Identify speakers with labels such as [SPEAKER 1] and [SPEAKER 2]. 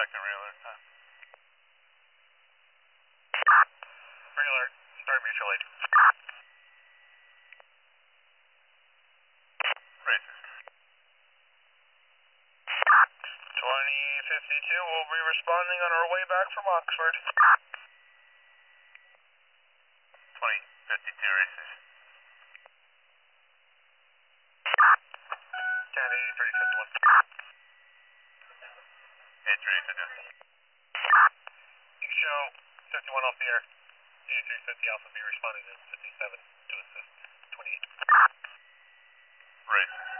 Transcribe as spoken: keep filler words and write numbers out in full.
[SPEAKER 1] back to real alert time. Real alert, start mutual aid. Racist. twenty fifty-two will be responding on our way back from Oxford. twenty fifty-two racist. Cat eighty-three fifty-one. eighty-three fifty-one. You show fifty-one off the air. eighty-three fifty Alpha B responding to fifty-seven to assist. twenty-eight. Racist.